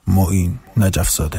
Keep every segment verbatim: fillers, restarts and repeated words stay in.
معین نجف زاده.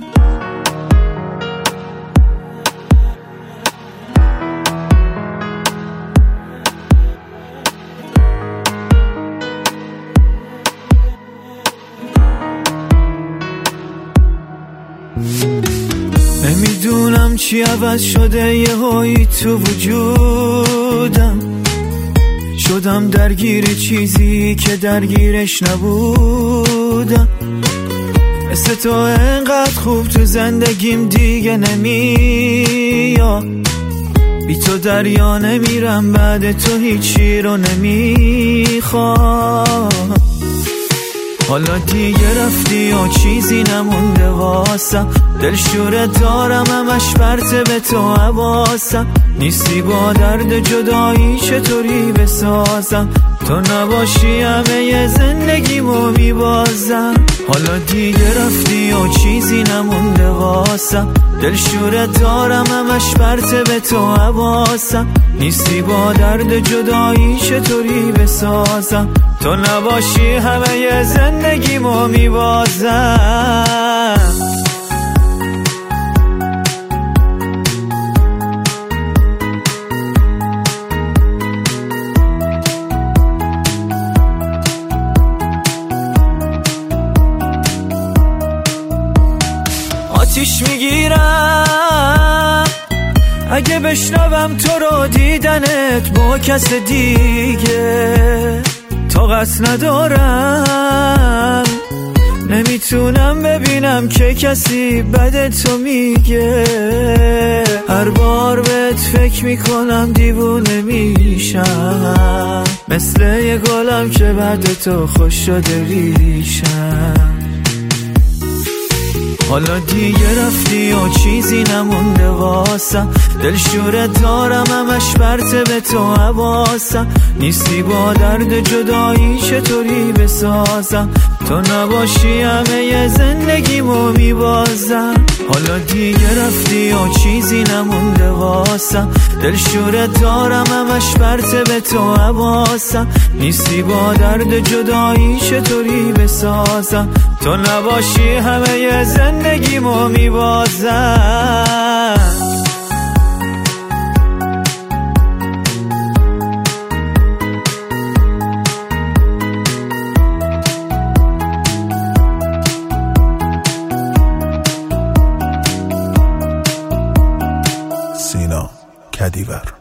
نمیدونم چی عوض شده یه هایی تو وجودم، شدم درگیر چیزی که درگیرش نبودم. مثل تو انقدر خوب تو زندگیم دیگه نمیاد، بی تو دریا نمیرم، بعد تو هیچی رو نمیخوام. حالا دیگه رفتی و چیزی نمونده واسم، دلشوره دارم همش پرته به تو حواسم. نیستی با درد جدایی چطوری بسازم، تو نباشی همه زندگیمو میبازم. حالا دیگه رفتی و چیزی نمونده واسم، دلشوره دارم همش پرته به تو حواسم. نیستی با درد جدایی چطوری بسازم، تو نباشی همه زندگیمو میبازم. آتیش میگیرم اگه بشنوم تو رو دیدنت با کس دیگه، طاقت ندارم نمیتونم ببینم که کسی بد تو میگه. هر بار بهت فکر میکنم دیوونه میشم، مثل یه گلم که بعد تو خوش شده ریشم. حالا دیگه رفتی و چیزی نمونده واسم، دلشوره دارم همش پرته به تو حواسم. نیستی با درد جدایی چطوری بسازم، تو نباشی همه زندگیمو میبازم. حالا دیگه رفتی و چیزی نمونده واسم، دلشوره دارم همش پرته به تو حواسم. نیستی با درد جدایی چطوری بسازم، تو نباشی همه زندگیمو میبازم. سینا کدیور.